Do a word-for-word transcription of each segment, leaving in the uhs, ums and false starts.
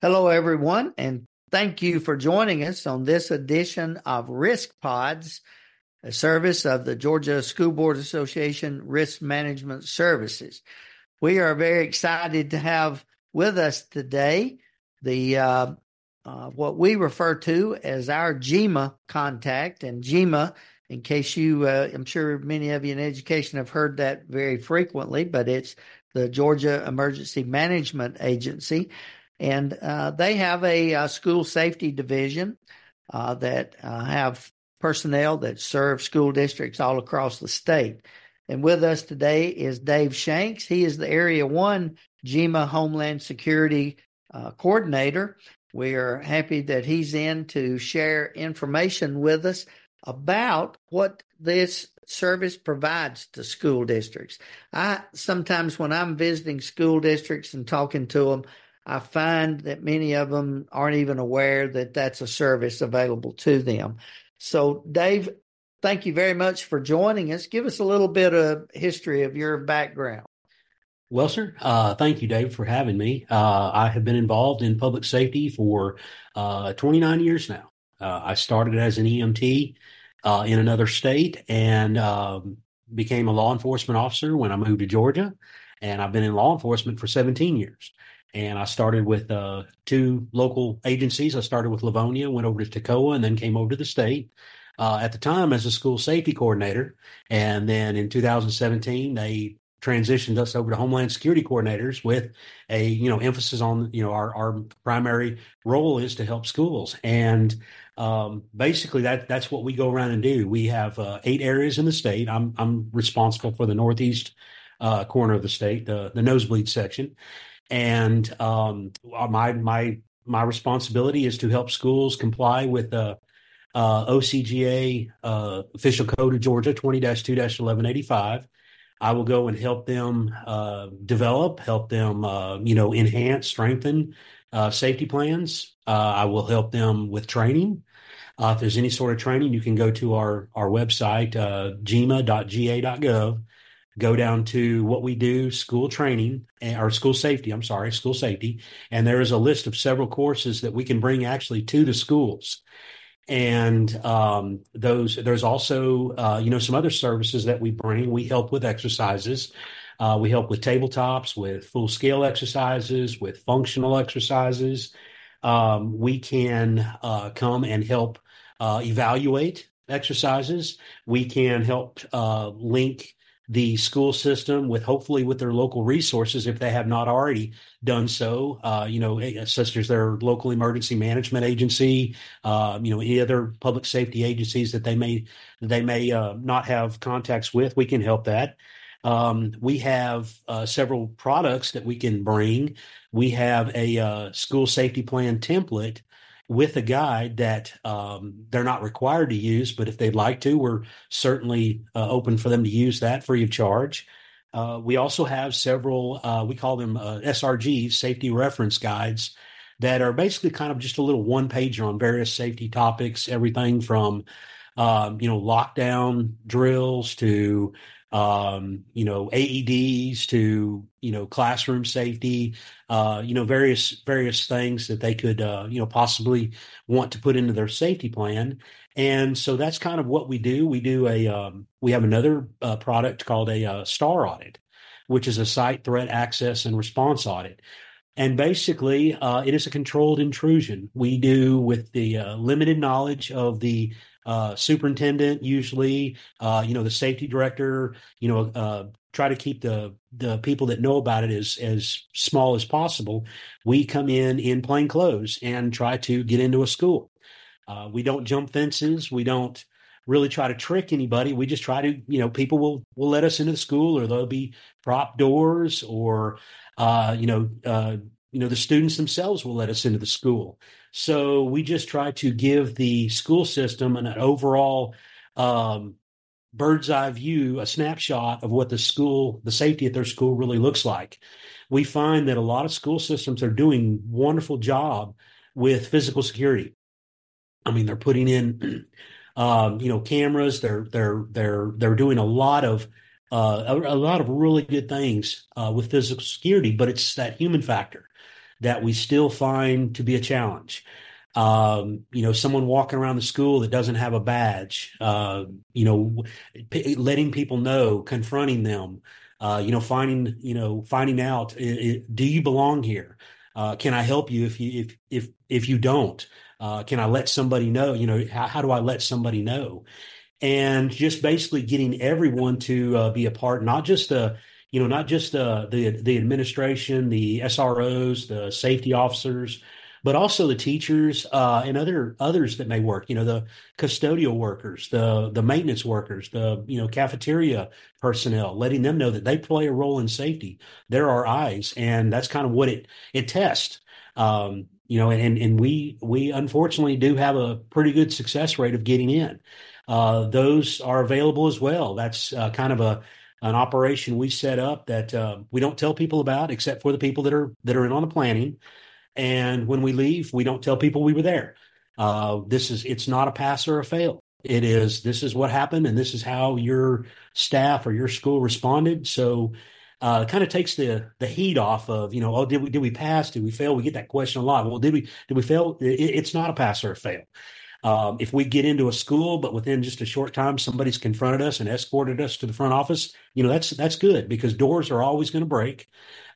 Hello, everyone, and thank you for joining us on this edition of Risk Pods, a service of the Georgia School Board Association Risk Management Services. We are very excited to have with us today the uh, uh, what we refer to as our GEMA contact. And GEMA, in case you, uh, I'm sure many of you in education have heard that very frequently, but it's the Georgia Emergency Management Agency. And uh, they have a, a school safety division uh, that uh, have personnel that serve school districts all across the state. And with us today is Dave Shanks. He is the Area one GEMA Homeland Security uh, Coordinator. We are happy that he's in to share information with us about what this service provides to school districts. I sometimes when I'm visiting school districts and talking to them, I find that many of them aren't even aware that that's a service available to them. So, Dave, thank you very much for joining us. Give us a little bit of history of your background. Well, sir, uh, thank you, Dave, for having me. Uh, I have been involved in public safety for uh, twenty-nine years now. Uh, I started as an E M T uh, in another state and um, became a law enforcement officer when I moved to Georgia. And I've been in law enforcement for seventeen years. And I started with uh, two local agencies. I started with Livonia, went over to Toccoa, and then came over to the state. Uh, at the time as a school safety coordinator. And then in two thousand seventeen, they transitioned us over to Homeland Security coordinators with a, you know, emphasis on, you know, our, our primary role is to help schools. And um, basically that that's what we go around and do. We have uh, eight areas in the state. I'm I'm responsible for the northeast uh, corner of the state, the, the nosebleed section. And um, my my my responsibility is to help schools comply with the uh, O C G A uh, official code of Georgia twenty dash two dash eleven eighty-five. I will go and help them uh, develop, help them, uh, you know, enhance, strengthen uh, safety plans. Uh, I will help them with training. Uh, if there's any sort of training, you can go to our our website, uh, gema dot g a dot gov. Go down to what we do, school training, or school safety, I'm sorry, school safety. And there is a list of several courses that we can bring actually to the schools. And um, those, there's also, uh, you know, some other services that we bring. We help with exercises. Uh, we help with tabletops, with full scale exercises, with functional exercises. Um, we can uh, come and help uh, evaluate exercises. We can help uh, link the school system with hopefully with their local resources if they have not already done so, uh, you know, such as their local emergency management agency, uh, you know, any other public safety agencies that they may they may uh, not have contacts with. We can help that. Um, we have uh, several products that we can bring. We have a uh, school safety plan template with a guide that um, they're not required to use, but if they'd like to, we're certainly uh, open for them to use that free of charge. Uh, we also have several, uh, we call them uh, S R Gs, safety reference guides, that are basically kind of just a little one-pager on various safety topics, everything from, um, you know, lockdown drills to um, you know, A E Ds to, you know, classroom safety, uh, you know, various, various things that they could, uh, you know, possibly want to put into their safety plan. And so that's kind of what we do. We do a, um, we have another uh, product called a uh, STAR audit, which is a site threat access and response audit. And basically, uh, it is a controlled intrusion. We do with the uh, limited knowledge of the uh, superintendent, usually, uh, you know, the safety director, you know, uh, try to keep the the people that know about it as, as small as possible. We come in in plain clothes and try to get into a school. Uh, we don't jump fences. We don't really try to trick anybody. We just try to, you know, people will will let us into the school, or there'll be prop doors, or uh, you know, uh, you know, the students themselves will let us into the school. So we just try to give the school system an overall um, bird's eye view, a snapshot of what the school, the safety at their school really looks like. We find that a lot of school systems are doing a wonderful job with physical security. I mean, they're putting in, um, you know, cameras. They're they're they're they're doing a lot of uh, a, a lot of really good things uh, with physical security, but it's that human factor. that we still find to be a challenge. Um, you know, someone walking around the school that doesn't have a badge, uh, you know, p- letting people know, confronting them, uh, you know, finding, you know, finding out, i- i- do you belong here? Uh, can I help you if you, if, if, if you don't? Uh, can I let somebody know? You know, how, how do I let somebody know? And just basically getting everyone to uh, be a part, not just the, you know, not just the the the administration, the S R Os, the safety officers, but also the teachers uh, and other others that may work. You know, the custodial workers, the the maintenance workers, the you know cafeteria personnel, letting them know that they play a role in safety. They're our eyes, and that's kind of what it it tests. Um, you know, and and we we unfortunately do have a pretty good success rate of getting in. Uh, those are available as well. That's uh, kind of a an operation we set up that uh, we don't tell people about, except for the people that are that are in on the planning. And when we leave, we don't tell people we were there. Uh, this is it's not a pass or a fail. It is this is what happened, and this is how your staff or your school responded. So. Uh, it kind of takes the the heat off of, you know, oh, did we did we pass? Did we fail? We get that question a lot. Well, did we did we fail? It, it's not a pass or a fail. Um, if we get into a school, but within just a short time, somebody's confronted us and escorted us to the front office, you know, that's that's good because doors are always going to break.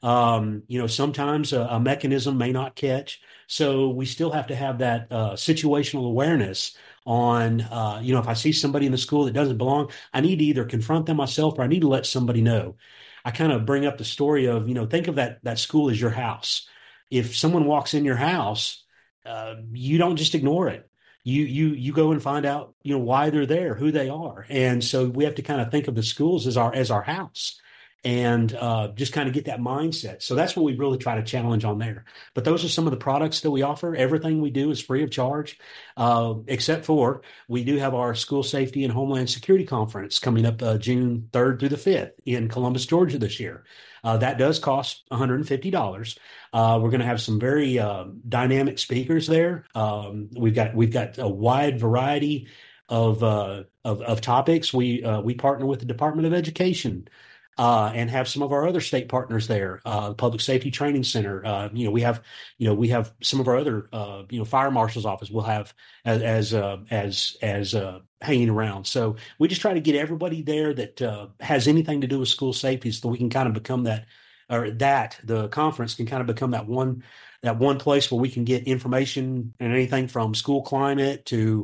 Um, you know, sometimes a, a mechanism may not catch. So we still have to have that uh, situational awareness on, uh, you know, if I see somebody in the school that doesn't belong, I need to either confront them myself or I need to let somebody know. I kind of bring up the story of, you know, think of that that school as your house. If someone walks in your house, uh, you don't just ignore it you you you go and find out you know why they're there, who they are, and so we have to kind of think of the schools as our as our house, and uh, just kind of get that mindset. So that's what we really try to challenge on there. But those are some of the products that we offer. Everything we do is free of charge, uh, except for we do have our School Safety and Homeland Security Conference coming up uh, June third through the fifth in Columbus, Georgia this year. Uh, that does cost one hundred fifty dollars. Uh, we're going to have some very uh, dynamic speakers there. Um, we've got we've got a wide variety of uh, of, of topics. We uh, we partner with the Department of Education uh, and have some of our other state partners there. Uh, Public Safety Training Center. Uh, you know we have you know we have some of our other uh, you know fire marshal's office. We'll have as as uh, as as uh, hanging around. So we just try to get everybody there that uh, has anything to do with school safety, so we can kind of become that or that the conference can kind of become that one that one place where we can get information and anything from school climate to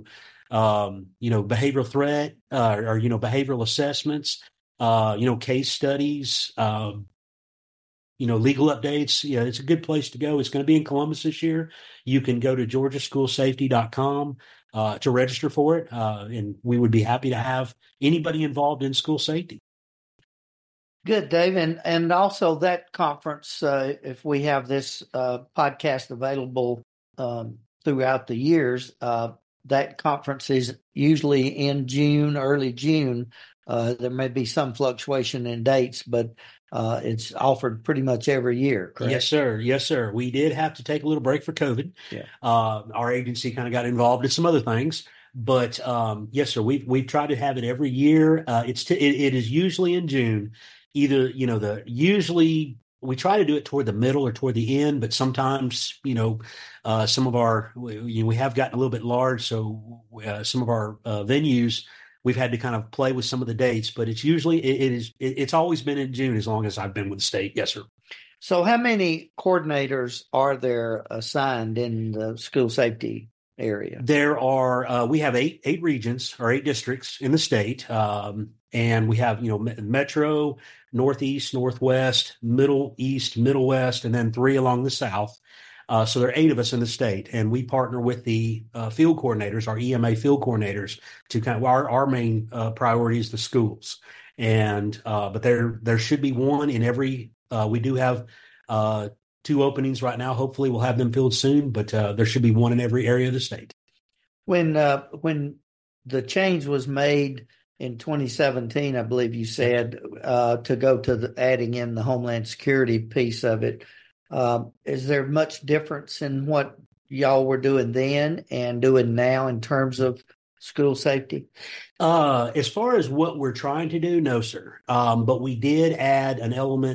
um, you know behavioral threat uh, or you know behavioral assessments, uh, you know case studies, um, you know legal updates. Yeah, it's a good place to go. It's going to be in Columbus this year. You can go to georgia school safety dot com uh, to register for it, uh, and we would be happy to have anybody involved in school safety. Good, Dave. And, and also that conference, uh, if we have this uh, podcast available um, throughout the years, uh, that conference is usually in June, early June. Uh, there may be some fluctuation in dates, but uh, it's offered pretty much every year, correct? Yes, sir. Yes, sir. We did have to take a little break for COVID. Yeah. Uh, our agency kind of got involved in some other things, but um, yes, sir. We've we've tried to have it every year. Uh, it's t- it, it is usually in June. Either you know the usually we try to do it toward the middle or toward the end, but sometimes you know uh, some of our we, you know, we have gotten a little bit large, so uh, some of our uh, venues we've had to kind of play with some of the dates. But it's usually it, it is it, it's always been in June as long as I've been with the state. Yes, sir. So how many coordinators are there assigned in the school safety area? There are uh, we have eight eight regions or eight districts in the state, um, and we have you know Metro, Northeast, Northwest, Middle East, Middle West, and then three along the South. Uh, so there are eight of us in the state, and we partner with the uh, field coordinators, our E M A field coordinators, to kind of our our main uh, priority is the schools, and uh, but there there should be one in every. Uh, we do have. Uh, two openings right now. Hopefully we'll have them filled soon, but uh, there should be one in every area of the state. When uh, when the change was made in twenty seventeen, I believe you said, uh, to go to the, adding in the Homeland Security piece of it, uh, is there much difference in what y'all were doing then and doing now in terms of school safety? Uh, as far as what we're trying to do, no, sir. Um, but we did add an element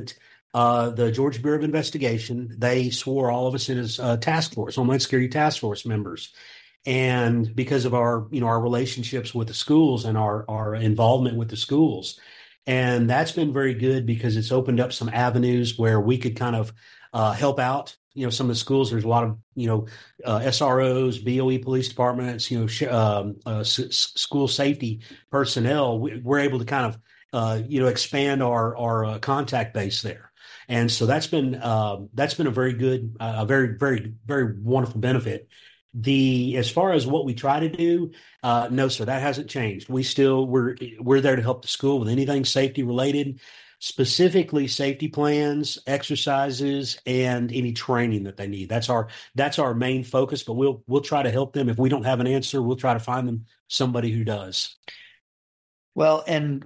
uh, the Georgia Bureau of Investigation, they swore all of us in as uh, task force, Homeland Security task force members. And because of our, you know, our relationships with the schools and our, our involvement with the schools. And that's been very good because it's opened up some avenues where we could kind of uh, help out, you know, some of the schools. There's a lot of, you know, uh, S R Os, B O E police departments, you know, sh- um, uh, s- school safety personnel. We, we're able to kind of, uh, you know, expand our, our uh, contact base there. And so that's been, uh, that's been a very good, uh, a very, very, very wonderful benefit. The as far as what we try to do, uh, no, sir, that hasn't changed. We still we're we're there to help the school with anything safety related, specifically safety plans, exercises, and any training that they need. That's our that's our main focus. But we'll we'll try to help them. If we don't have an answer, we'll try to find them somebody who does. Well, and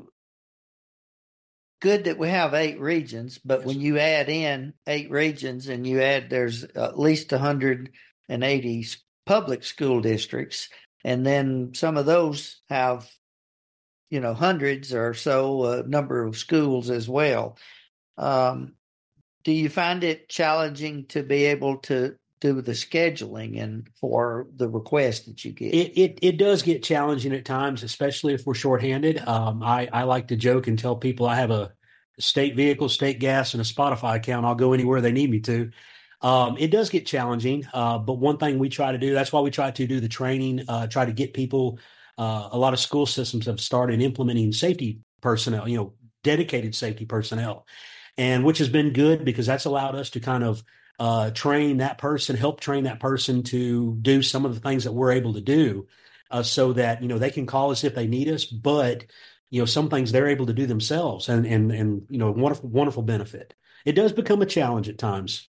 good that we have eight regions, but yes, when you add in eight regions and you add there's at least one hundred eighty public school districts, and then some of those have, you know, hundreds or so uh, number of schools as well. Um, do you find it challenging to be able to do the scheduling and for the requests that you get? It it, it does get challenging at times, especially if we're shorthanded. Um, I, I like to joke and tell people I have a state vehicle, state gas, and a Spotify account. I'll go anywhere they need me to. Um, it does get challenging, uh, but one thing we try to do, that's why we try to do the training, uh, try to get people, uh, a lot of school systems have started implementing safety personnel, you know, dedicated safety personnel, and which has been good because that's allowed us to kind of uh, train that person, help train that person to do some of the things that we're able to do uh, so that, you know, they can call us if they need us, but, you know, some things they're able to do themselves and, and, and, you know, wonderful, wonderful benefit. It does become a challenge at times.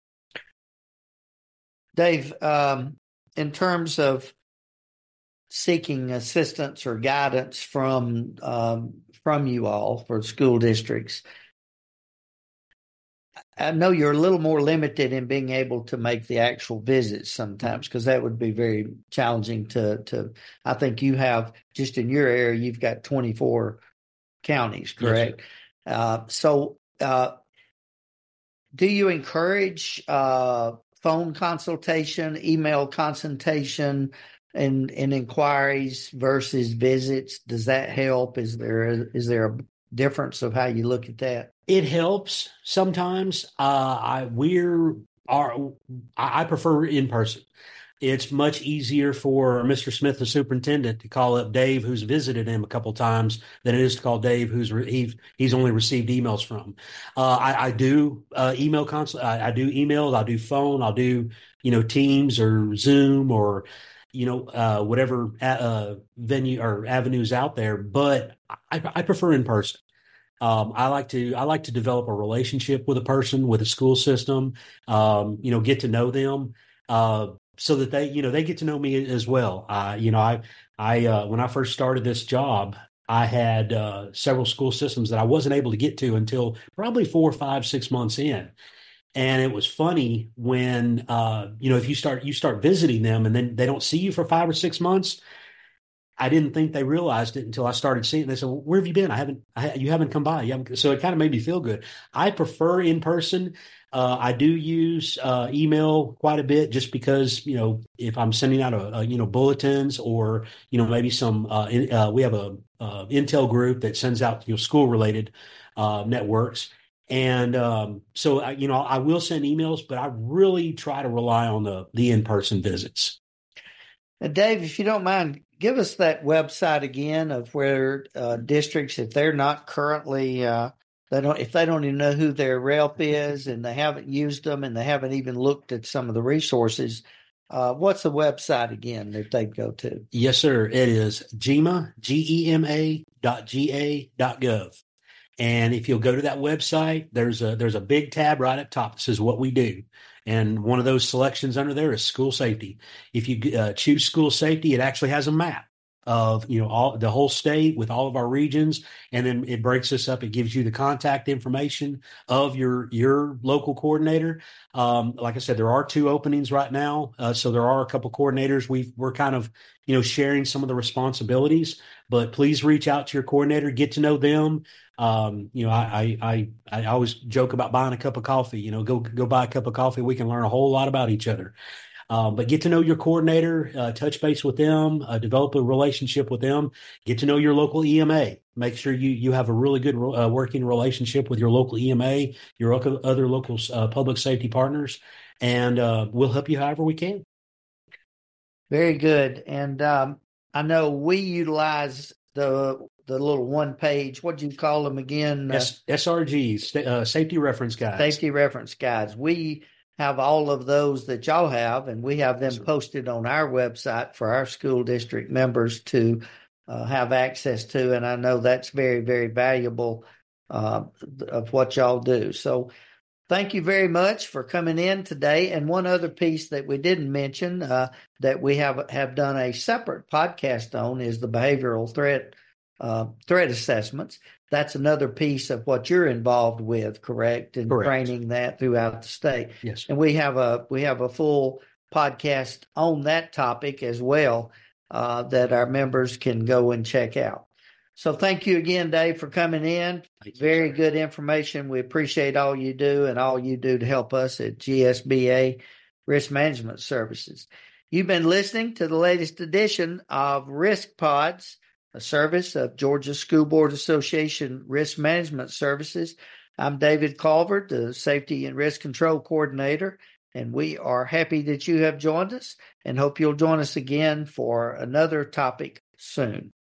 Dave, um, in terms of seeking assistance or guidance from um, from you all for school districts, I know you're a little more limited in being able to make the actual visits sometimes because that would be very challenging to, to, I think you have, just in your area, you've got twenty-four counties, correct? Yes, uh, so uh, do you encourage uh, phone consultation, email consultation, and, and inquiries versus visits? Does that help? Is there a, is there a difference of how you look at that? It helps sometimes. Uh, I we're are I prefer in person. It's much easier for Mister Smith, the superintendent, to call up Dave, who's visited him a couple times, than it is to call Dave, who's re- he's, he's only received emails from. Uh, I, I do uh, email consult. I, I do emails. I'll do phone. I'll do you know Teams or Zoom or you know uh, whatever uh, venue or avenues out there. But I, I prefer in person. Um, I like to I like to develop a relationship with a person, with a school system. Um, you know, get to know them. Uh, so that they, you know, they get to know me as well. Uh, you know, I, I, uh, when I first started this job, I had uh, several school systems that I wasn't able to get to until probably four, five, six months in. And it was funny when, uh, you know, if you start, you start visiting them and then they don't see you for five or six months. I didn't think they realized it until I started seeing it. They said, well, where have you been? I haven't, I, you haven't come by. You haven't. So it kind of made me feel good. I prefer in person. Uh, I do use uh, email quite a bit just because, you know, if I'm sending out a, a you know, bulletins or, you know, maybe some, uh, in, uh, we have a, uh, Intel group that sends out, you know, school related uh, networks. And um, so, I, you know, I will send emails, but I really try to rely on the, the in-person visits. Uh, Dave, if you don't mind, give us that website again of where uh, districts, if they're not currently, uh, they don't, if they don't even know who their rep is and they haven't used them and they haven't even looked at some of the resources, uh, what's the website again that they go to? Yes, sir. It is GEMA, G E M A dot G A dot gov. And if you'll go to that website, there's a there's a big tab right up top that says what we do. And one of those selections under there is school safety. If you uh, choose school safety, it actually has a map of, you know, all the whole state with all of our regions. And then it breaks us up. It gives you the contact information of your, your local coordinator. Um, like I said, there are two openings right now. Uh, so there are a couple coordinators. We've, we're kind of, you know, sharing some of the responsibilities, but please reach out to your coordinator, get to know them. Um, you know, I, I, I, I always joke about buying a cup of coffee, you know, go, go buy a cup of coffee. We can learn a whole lot about each other. Um, but get to know your coordinator, uh, touch base with them, uh, develop a relationship with them, get to know your local E M A. Make sure you you have a really good uh, working relationship with your local E M A, your other local uh, public safety partners, and uh, we'll help you however we can. Very good. And um, I know we utilize the the little one page, what do you call them again? S- SRGs, uh, safety reference guides. Safety reference guides. We have all of those that y'all have, and we have them Yes, posted on our website for our school district members to uh, have access to. And I know that's very, very valuable uh, of what y'all do. So thank you very much for coming in today. And one other piece that we didn't mention uh, that we have have done a separate podcast on is the behavioral threat uh, threat assessments. That's another piece of what you're involved with, correct? And correct. Training that throughout the state. Yes. And we have a we have a full podcast on that topic as well uh, that our members can go and check out. So thank you again, Dave, for coming in. Very good information. We appreciate all you do and all you do to help us at G S B A Risk Management Services. You've been listening to the latest edition of Risk Pods, a service of Georgia School Board Association Risk Management Services. I'm David Calvert, the Safety and Risk Control Coordinator, and we are happy that you have joined us and hope you'll join us again for another topic soon.